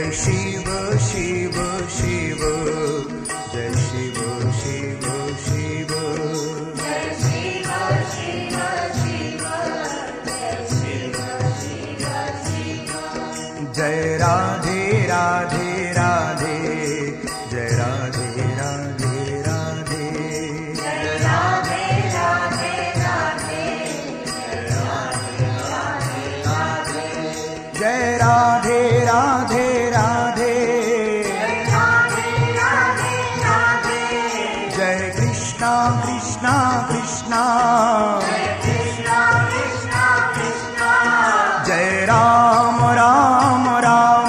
शिव शिव शिव, जय शिव शिव शिव, जय शिव शिव शिव, जय शिव शिव शिव। जय राधे राधे राधे, जय राधे राधे राधे, जय राधे राधे राधे, जय राधे राधे राधे, जय राधे राधे राधे, जय राधे राधे राधे, जय कृष्णा कृष्णा कृष्णा, जय कृष्णा कृष्णा कृष्णा, जय राम राम राम,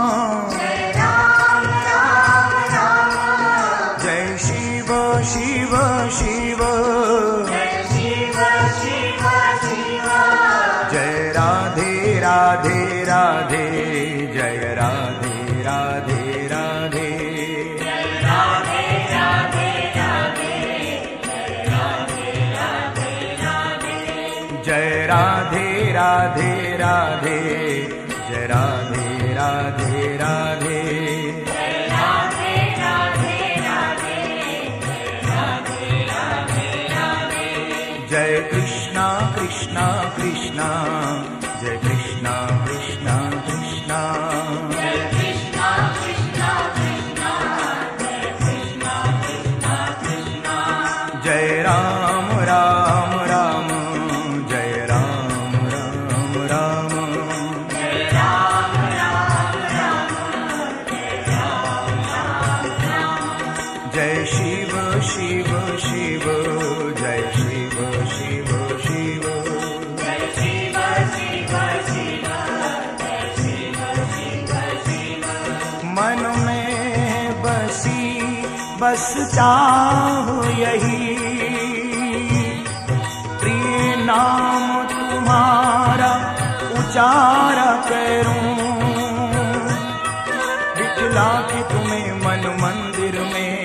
जय राम राम राम, जय शिव शिव शिव, जय शिव शिव शिव, जय राधे राधे राधे, जय राधे राधे राधे, जय राधे राधे राधे, जय राधे राधे राधे, जय राधे राधे राधे, जय राधे राधे राधे, जय राधे राधे राधे, जय राधे राधे राधे, जय कृष्णा कृष्णा कृष्णा, जय कृष्णा कृष्णा कृष्णा, जय कृष्णा कृष्णा कृष्णा, जय कृष्णा कृष्णा कृष्णा, जय राम राम राम, जय राम राम राम, जय राम राम राम, जय राम राम राम, जय शिव शिव शिव, जय शिव शिव शिव, जय शिव शिव शिव, जय शिव शिव शिव, मन में बसी बस चाहूं यही, प्रिय नाम तुम्हारा उचारा करूं, दिखला के तुम्हें मन मंदिर में,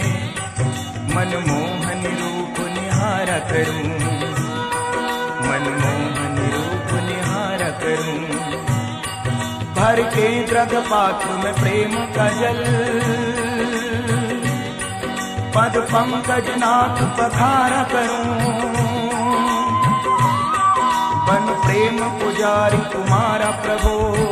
मनमोहन रूप निहारा करूं, मनमोहन रूप निहारा करूं, भर के द्रग पात्र में प्रेम का जल, पद पंकज नाथ पखारा करूं, बन प्रेम पुजारी तुम्हारा प्रभो,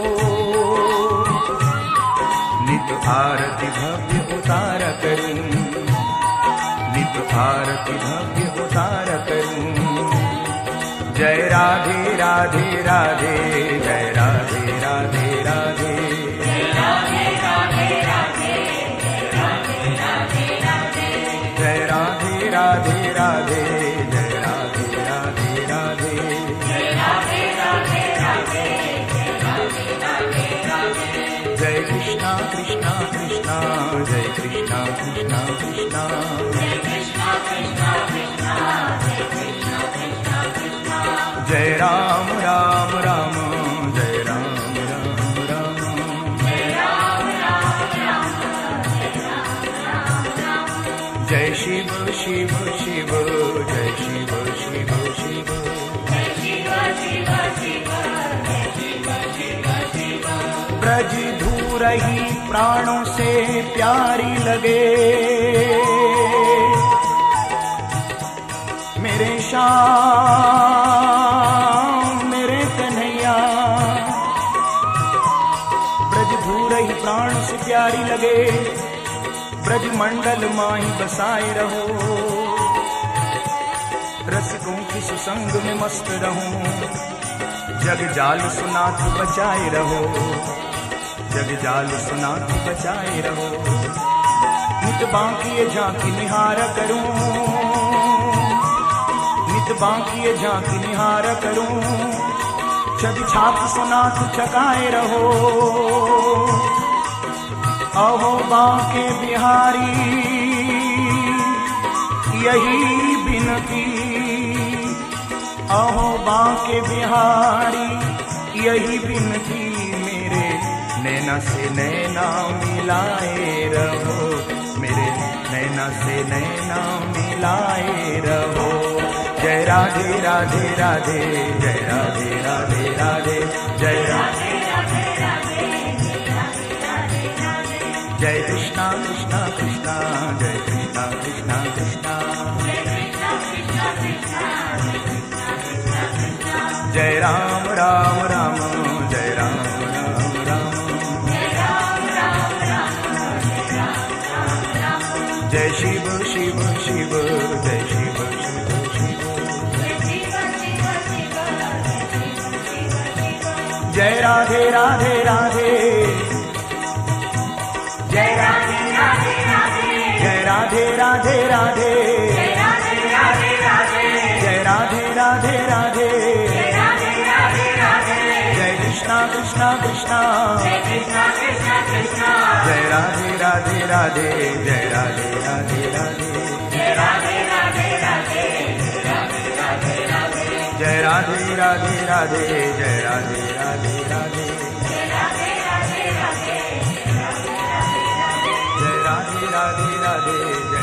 नित आरती भव्य उतारा करूं, नित आरती भव्य उतारा करूं, जय राधे राधे राधे, जय राधे राधे राधे, जय राधे राधे राधे, जय राधे राधे राधे, जय राधे राधे राधे, जय राधे राधे राधे, जय राधे राधे राधे, जय राधे राधे राधे, जय कृष्णा कृष्णा कृष्णा, जय कृष्णा कृष्णा कृष्णा, जय कृष्णा कृष्णा कृष्णा, जय कृष्णा कृष्णा कृष्णा, जय राम राम राम, जय राम राम राम, जय राम राम राम, जय राम राम राम, जय शिव शिव शिव, जय शिव शिव शिव, जय शिव शिव शिव, जय शिव शिव शिव, ब्रज धूर ही प्राणों से प्यारी लगे, मेरे श्याम मेरे कन्हैया, ब्रज धूर ही प्राण से प्यारी लगे, ब्रज मंडल माही बसाए रहो, रसिकों की सुसंग में मस्त रहूं, जग जाल सुनाथ बचाए रहो, जग जाल सुनाथ बचाए रहो, नित बांकी झांकी निहार करूं, नित बांकी झांकी निहार करूं, जग छाप सुनाथ छकाए रहो, अहो बांके बिहारी यही बिनती, अहो बांके बिहारी यही बिनती, मेरे नैना से नैना मिलाए रहो, मेरे नैना से नैना मिलाए रहो, जय राधे राधे राधे, जय राधे राधे राधे, जय राधे राधे राधे राधे, जय राधे राधे जय कृष्णा कृष्णा कृष्णा जय राम राम राम जय राम राम राम जय शिव शिव शिव जय शिव शिव शिव जय राधे राधे राधे जय राधे राधे राधे जय राधे राधे राधे जय राधे राधे राधे जय राधे राधे राधे जय राधे राधे राधे जय कृष्णा कृष्णा कृष्णा जय कृष्णा कृष्णा कृष्णा जय राधे राधे राधे जय राधे राधे राधे जय राधे राधे राधे जय राधे राधे राधे जय राधे राधे राधे जय राधे राधे राधे जय राधे राधे राधे जय